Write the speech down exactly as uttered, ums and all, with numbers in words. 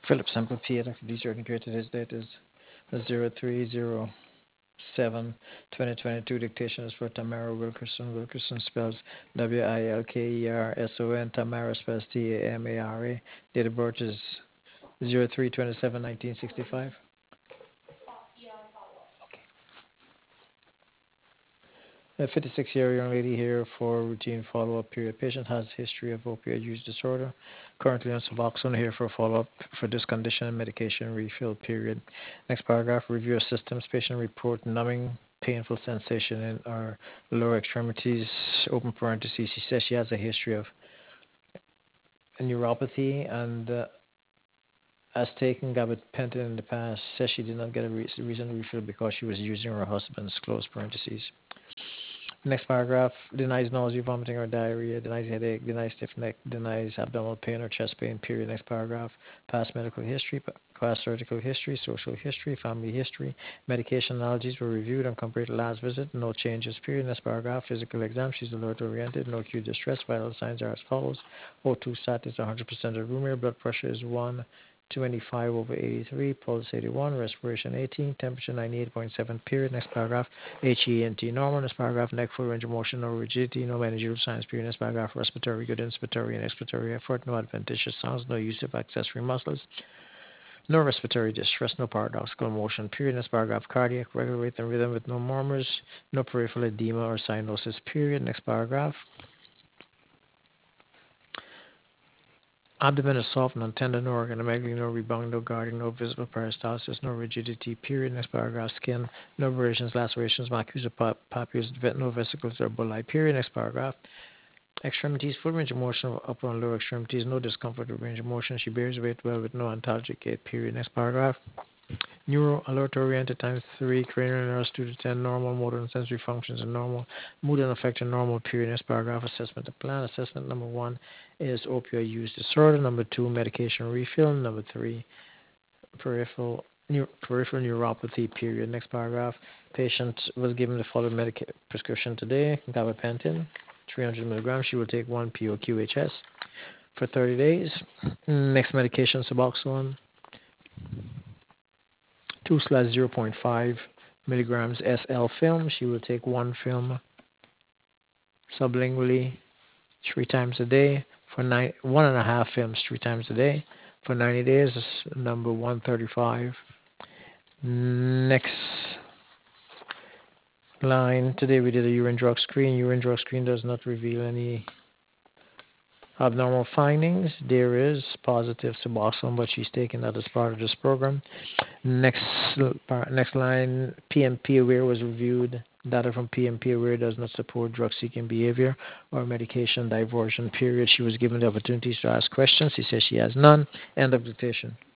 Philip Sample P A, Doctor D. Jordan created his date is zero three zero seven twenty twenty-two. Dictation is for Tamara Wilkerson. Wilkerson spells W I L K E R S O N. Tamara spells T A M A R A. Date of birth is zero three twenty-seven nineteen sixty-five. A fifty-six-year young lady here for routine follow-up period. Patient has history of opioid use disorder. Currently on Suboxone here for follow-up for this condition and medication refill period. Next paragraph, review of systems. Patient report numbing, painful sensation in our lower extremities. Open parentheses. She says she has a history of neuropathy and uh, has taken gabapentin in the past. Says she did not get a re- reason to refill because she was using her husband's, close parentheses. Next paragraph, denies nausea, vomiting, or diarrhea, denies headache, denies stiff neck, denies abdominal pain or chest pain, period. Next paragraph, past medical history, past surgical history, social history, family history, medication allergies were reviewed and compared to last visit, no changes, period. Next paragraph, physical exam, she's alert oriented, no acute distress, vital signs are as follows. O two stat is one hundred percent of room air, blood pressure is one twenty-five over eighty-three, pulse eighty-one, respiration eighteen, temperature ninety-eight point seven, period. Next paragraph, H E N T normal. Next paragraph, neck full range of motion, no rigidity, no managerial signs, period. Next paragraph, respiratory, good inspiratory and expiratory effort, no adventitious sounds, no use of accessory muscles, no respiratory distress, no paradoxical motion, period. Next paragraph, cardiac, regular rate and rhythm with no murmurs, no peripheral edema or cyanosis, period. Next paragraph, abdomen is soft, non-tender, no organomegaly, no rebound, no guarding, no visible peristalsis, no rigidity, period. Next paragraph, skin, no abrasions, lacerations, macules, pap- papules, no vesicles or bulli, period. Next paragraph, extremities, full range of motion of upper and lower extremities, no discomfort with range of motion. She bears weight well with no antalgic gait, period. Next paragraph, neuro alert oriented times three, cranial nerves two to ten, normal motor and sensory functions are normal, mood and affect are normal, period. Next paragraph, assessment of plan. Assessment number one is opioid use disorder. Number two, medication refill. Number three, peripheral neu- peripheral neuropathy, period. Next paragraph, patient was given the following medica- prescription today, gabapentin, three hundred milligrams. She will take one P O Q H S for thirty days. Next medication, Suboxone, two slash zero point five milligrams S L film. She will take one film sublingually three times a day for nine, one and a half films three times a day for ninety days. Number one thirty-five. Next line. Today we did a urine drug screen. Urine drug screen does not reveal any abnormal findings. There is positive Suboxone, but she's taking that as part of this program. Next, next line, P M P aware was reviewed. Data from P M P aware does not support drug-seeking behavior or medication diversion, period. She was given the opportunities to ask questions. She says she has none. End of dictation.